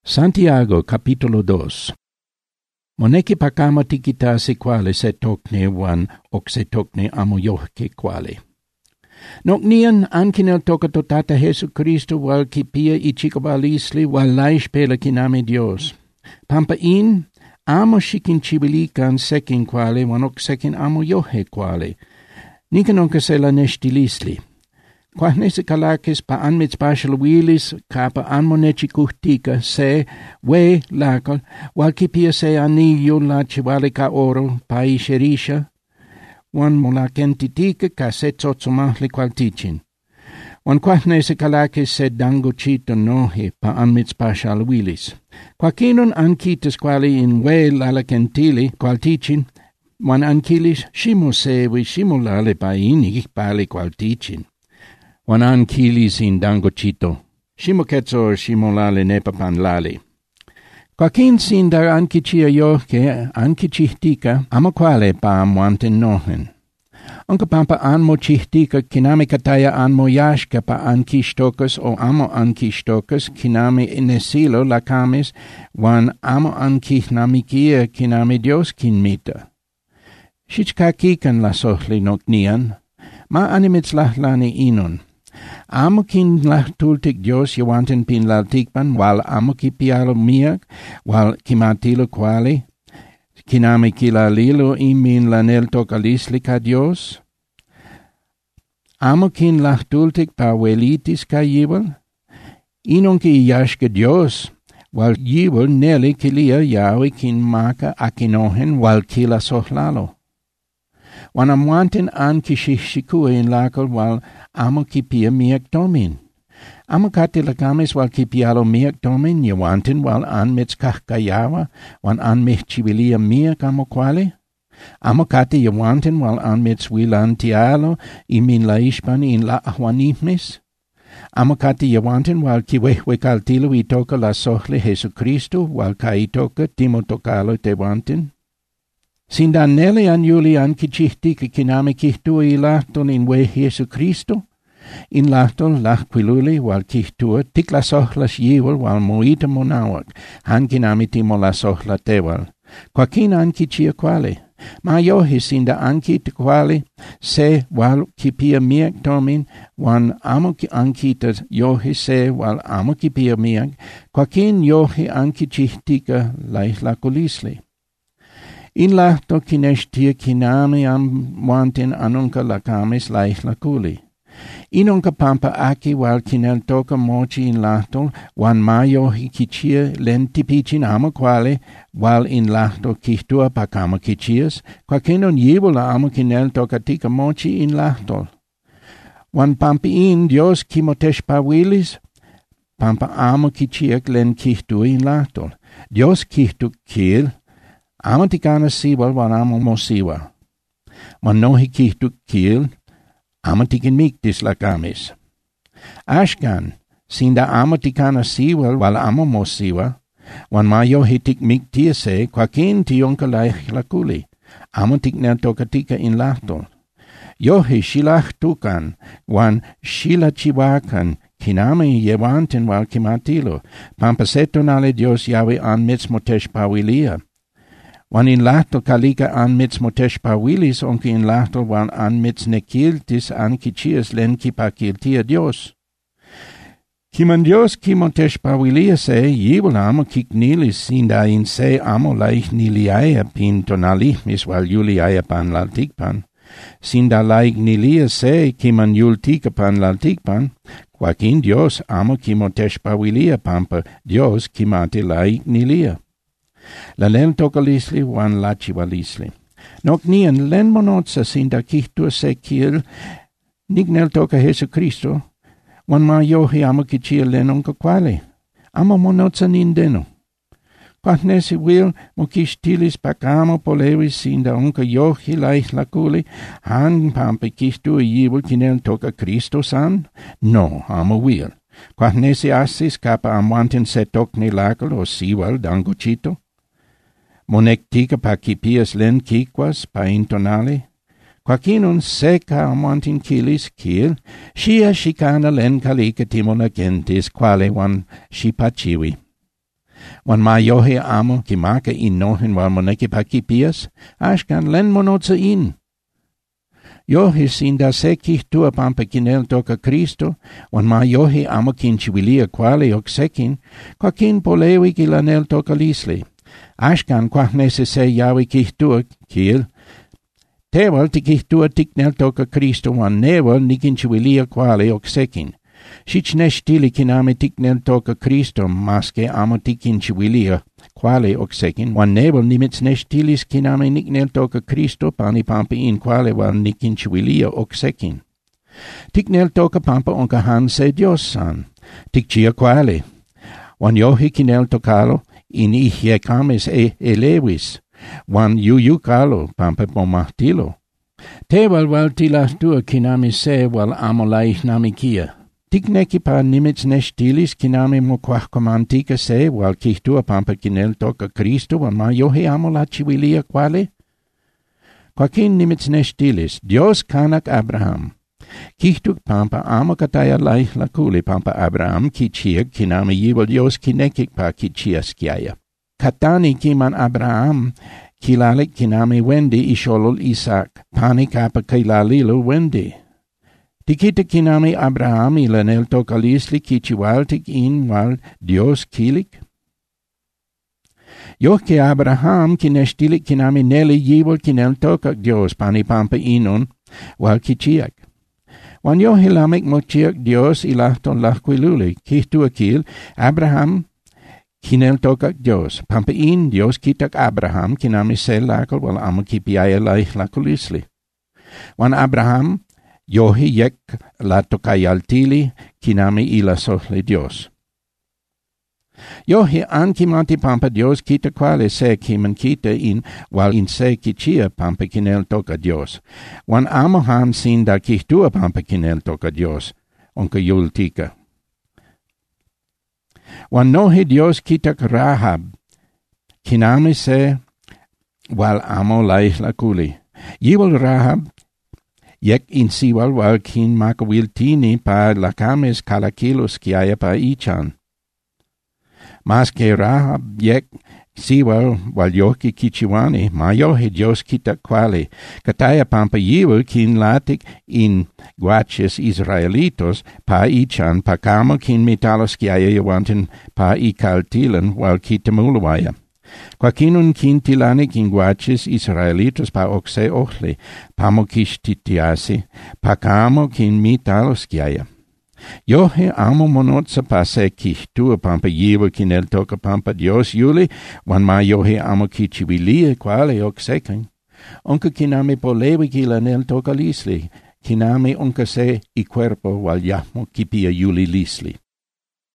Santiago capitolo 2. Moneki pakama tikitasi quale se tokne wan ok se tokne amo johke quale. Noknian ankinel tokato tata Jesu Cristo wal kipia ichikabalisli wal laispela kiname Dios. Pampa in amo shikin chibilikan sekin quale wan ok sekin amo johe quale. Nikan onka se la nestilisli. Quahnese kalakis pa anmits pashal wilis kapa anmonechi kuhtika se we lakal wal kipia se anillo la chivale ka oro pa isherisha wan molakentitika ka se tzotzomahli qualtichin. Wan quahnese kalakis se dangochito nohe pa anmits pashal wilis. Quakinon ankitas quali in we lalakentili qualtichin wan ankilis shimo sevi shimo lale pa inig pali qualtichin. Wan ankilis in dangochito, shimo ketzo shimo lale nepapan lale. Quakin sin dar ankichia yoke ankichihtika amo quale pa amuanten nohen. Onka pampa anmo chihtika kiname kataya anmo yashka pa ankishtokas o amo ankishtokas kiname inesilo lakames wan amo ankihnamikia kiname Dios kinmita. Shichkakikan la sohli noknian, ma animits lahlani inon. Amo kin lahtultik Dios yawanten pin laltikpan, wal amo kipialo miak, wal kimatilo quali, kiname kilalilo imin lanel tokalisli ka Dios. Amo kin lahtultik pa welitis ka yival, inon ki yashka Dios, wal yival neli kilia yawi kin maka akinohen wal kila sohlalo. Wan amuanten an kishishikua in lakal wal amo kipia miak domin. Amo kati lakames wal kipialo miak domin yawanten wal an mitskahkayawa wan an mihchivilia miak amo quale. Amo kati yawanten wal an mitswilantialo imin laishpan in la ahuanihmis. Amo kati yawanten wal kiwehwekaltilo itoka la sohle Jesucristo wal kaitoka timotokalo tewanten. Sindan nele an yuli an kichihtika kiname kihtua ilahton in we Jesu Cristo, in lahton lahquiluli wal kihtua tik la sohlas yiwal wal moita monawak, han kiname timo la sohla tewal. Quakin an kichia quale, ma yohi sinda an kita quale, se wal kipia miak domin, wan amo an kita yohi se wal amo kipia miak, quakin yohi an kichihtika laihlakulisli. In lahto kinestia kiname wanten anunka lakames laihlakuli. Inunka pampa aki wal kinel toka mochi in lahto wan mayohi kichia lentipichin amo quale wal in lahto kihtua pakama kichias, quakenon yibula amo kinel toka tika mochi in lahto. Wan pampa in Dios kimotesh pawilis, pampa amo kichiak len kihtua in lahto. Dios kihtu kil, amo tikana siwal wan amo mosiwa. Wan nohi kihtuk kil, amo tikin miktis lakamis. Ashkan, sinda amo tikana siwal wal amo mosiwa, wan mayo hitik miktiase, quakin tionka laihlakuli, amo tiknel tokatika in lahtol. Yohi shilahtukan, wan shilachiwakan, kiname yewanten wal kimatilo, pampasetonale Dios yawe an mitzmotesh pawilia. Wan in lahto kalika an mitzmotesh pawilis onki in lahto wan an mitznekiltis an kichias len kipakiltia Dios. Kiman Dios kimotesh pawilia se, yiwal amo kiknilis sinda in se amo laich niliaya pin tonalihmis wal yuliaya pan laltikpan. Sinda laich nilia se kiman yultika pan laltikpan, quakin Dios amo kimotesh pawilia pampa Dios kimate laich nilia. La len tokalisli wan lachivalisli. Noknian len monotsa sinda kihtua se kiel nignel toka Jesu Cristo, wan ma yohi amo kichia len onka quale. Amo monotsa nindeno. Quahnesi wil mokishtilis pakamo polevis sinda onka yohi laihlakuli, han pampa kihtua yiwul kinel toka Cristo san? No, amo wil. Quahnesi asis kapa amuanten se tokne lakal o siwal dangochito? Monektika pa kipias len kikwas pa intonale? Quaquinon seca amuantin kilis kiel, shia shikana len kalika timona gentis quale wan shipachiwi. Wan ma yohe amo kimaka in nohen wal moneki pakipias, ashkan len monotsa in. Yohe sinda sekih tua pampa kinel toka Cristo, wan ma yohe amo kinchiwilia quale ok sekin, qua kin polewi kilanel toka lisli. Ashkan quah necesse yawi kihtua kiel, tewal tikihtua tiknel toka Cristo wan newal nikinchiwilia quale ok sekin. Sich nestili kiname tiknel toka Cristo maske amo tikinchiwilia quale ok sekin, wan newal nimits nestilis kiname niknel toka Cristo pani pampa in quale wal nikinchiwilia ok sekin. Tiknel toka pampa onka han se Dios san, tikchia quale, wan yohi kinel tokalo in ihye kames elewis, wan yuyukalo pampa pomahtilo. Tewal wal tilas tua kiname se wal amo laich namikia. Tikneki pa nimits nestilis kiname mo quahcomantica se wal kihtua pampa kinel toka Cristo wan ma yohe amo la chiwilia quale? Quakin nimits nestilis, Dios kanak Abraham. Kihtuk pampa amo kataya laich lakuli pampa Abraham kichiak kiname yiwal Dios kinekik pa kichiaskiaya. Katani kiman Abraham kilalik kiname wendi isholol Isaac, pani kapa kilalilo wendi. Tikita kiname Abraham ilanel tokalisli kichiwaltik in wal Dios kilik. Yohke Abraham kinestilik kiname neli yiwal kinel tokak Dios pani pampa inon wal kichiak. Wan yohe lamek mochiak Dios ilahton lahquiluli, kihtua kil Abraham kinel tokak Dios. Pampa in Dios kitak Abraham kiname sel lakal wal amo kipiaya laich lakulisli. Wan Abraham yohi yek la tokayaltili kiname ila sohle Dios. Yohi ankimati pampa Dios kita quale se kiman kita in wal in se kichia pampa kinel toka Dios. Wan amohan sinda kihtua pampa kinel toka Dios, onka yultika. Wan nohe Dios kitak Rahab, kiname se wal amo laich lakuli. Yiwal Rahab, yek in siwal wal kin makawiltini pa lakames kalakilos kiaya pa ichan. Mas que Rahab yek siwal wal yoki kichiwani, ma yohe Dios kita quale, kataya pampa yiwal kin latik in guaches Israelitos pa ichan pa kamo kin metalos kiaya yawantin pa ikaltilan wal kitamulawaya. Quakinun kin tilanik in guaches Israelitos pa okse ohle, pamo kishtitiasi, pa kamo kin metalos kiaya. Yohe amo monotsa pa se kihtua pampa yiwa kinel toka pampa Dios yuli, wan ma yohe amo kichiwilia quale ok sekan. Onka kiname polewi kilanel toka lisli, kiname onka se i cuerpo wal yahmo kipia yuli lisli.